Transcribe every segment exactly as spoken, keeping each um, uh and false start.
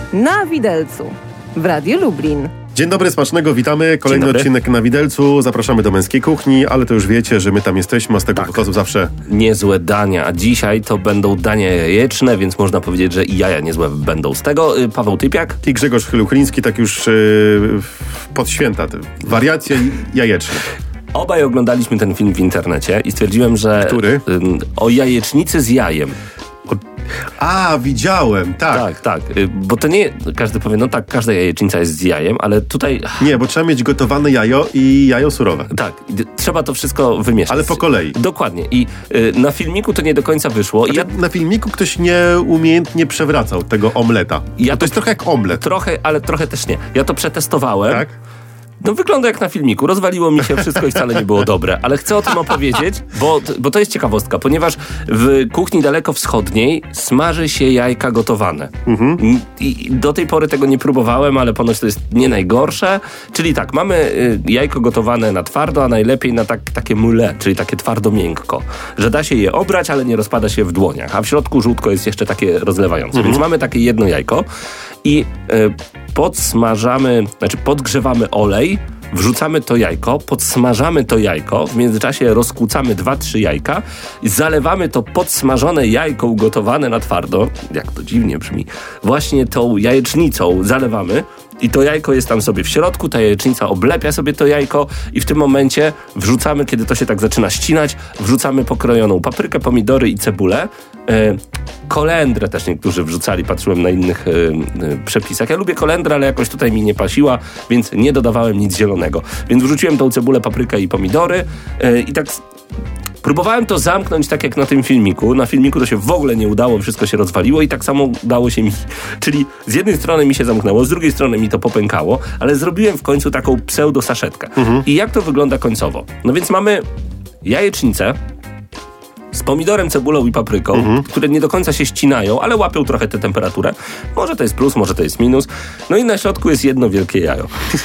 Na Widelcu w Radiu Lublin. Dzień dobry, smacznego, witamy. Kolejny odcinek na Widelcu. Zapraszamy do Męskiej Kuchni, ale to już wiecie, że my tam jesteśmy, a z tego tak. powodu zawsze niezłe dania. A dzisiaj to będą dania jajeczne, więc można powiedzieć, że i jaja niezłe będą z tego. Paweł Typiak i Grzegorz Chyluchliński, tak już yy, pod święta. Wariacje jajeczne. Obaj oglądaliśmy ten film w internecie i stwierdziłem, że... Który? Yy, o jajecznicy z jajem. A, widziałem, tak. Tak, tak, bo to nie, każdy powie, no tak, każda jajecznica jest z jajem, ale tutaj... Nie, bo trzeba mieć gotowane jajo i jajo surowe. Tak, trzeba to wszystko wymieszać. Ale po kolei. Dokładnie i y, na filmiku to nie do końca wyszło. Znaczy, ja... Na filmiku ktoś nieumiejętnie przewracał tego omleta. Ja to, to jest trochę jak omlet. Trochę, ale trochę też nie. Ja to przetestowałem. Tak? No wygląda jak na filmiku, rozwaliło mi się wszystko i wcale nie było dobre, ale chcę o tym opowiedzieć, bo, bo to jest ciekawostka, ponieważ w kuchni dalekowschodniej smaży się jajka gotowane. Mhm. I do tej pory tego nie próbowałem, ale ponoć to jest nie najgorsze, czyli tak, mamy jajko gotowane na twardo, a najlepiej na tak, takie moule, czyli takie twardo-miękko, że da się je obrać, ale nie rozpada się w dłoniach, a w środku żółtko jest jeszcze takie rozlewające, mhm. więc mamy takie jedno jajko i y, podsmażamy, znaczy podgrzewamy olej, wrzucamy to jajko, podsmażamy to jajko, w międzyczasie rozkłócamy dwa trzy jajka i zalewamy to podsmażone jajko ugotowane na twardo, jak to dziwnie brzmi, właśnie tą jajecznicą zalewamy i to jajko jest tam sobie w środku, ta jajecznica oblepia sobie to jajko i w tym momencie wrzucamy, kiedy to się tak zaczyna ścinać, wrzucamy pokrojoną paprykę, pomidory i cebulę. E, kolendrę też niektórzy wrzucali, patrzyłem na innych e, e, przepisach. Ja lubię kolendrę, ale jakoś tutaj mi nie pasiła, więc nie dodawałem nic zielonego. Więc wrzuciłem tą cebulę, paprykę i pomidory e, i tak... Próbowałem to zamknąć tak jak na tym filmiku. Na filmiku to się w ogóle nie udało, wszystko się rozwaliło i tak samo udało się mi. Czyli z jednej strony mi się zamknęło, z drugiej strony mi to popękało, ale zrobiłem w końcu taką pseudo-saszetkę. Mhm. I jak to wygląda końcowo? No więc mamy jajecznicę z pomidorem, cebulą i papryką, mhm. które nie do końca się ścinają, ale łapią trochę tę temperaturę. Może to jest plus, może to jest minus. No i na środku jest jedno wielkie jajo.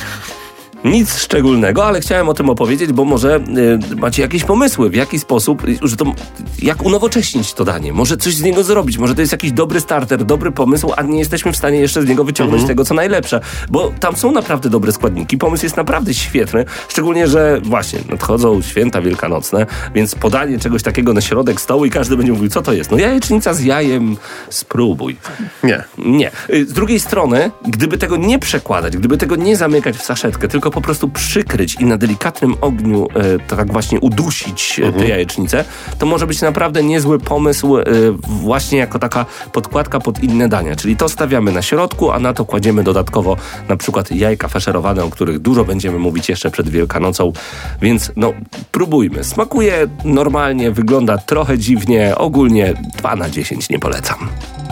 Nic szczególnego, ale chciałem o tym opowiedzieć, bo może y, macie jakieś pomysły, w jaki sposób, że to, jak unowocześnić to danie. Może coś z niego zrobić, może to jest jakiś dobry starter, dobry pomysł, a nie jesteśmy w stanie jeszcze z niego wyciągnąć mhm. tego, co najlepsze. Bo tam są naprawdę dobre składniki, pomysł jest naprawdę świetny, szczególnie, że właśnie nadchodzą święta wielkanocne, więc podanie czegoś takiego na środek stołu i każdy będzie mówił, co to jest? No jajecznica z jajem, spróbuj. Nie. Nie. Z drugiej strony, gdyby tego nie przekładać, gdyby tego nie zamykać w saszetkę, tylko po prostu przykryć i na delikatnym ogniu e, tak właśnie udusić e, mhm. tę jajecznicę, to może być naprawdę niezły pomysł e, właśnie jako taka podkładka pod inne dania. Czyli to stawiamy na środku, a na to kładziemy dodatkowo na przykład jajka faszerowane, o których dużo będziemy mówić jeszcze przed Wielkanocą, więc no próbujmy. Smakuje normalnie, wygląda trochę dziwnie, ogólnie dwa na dziesięć nie polecam.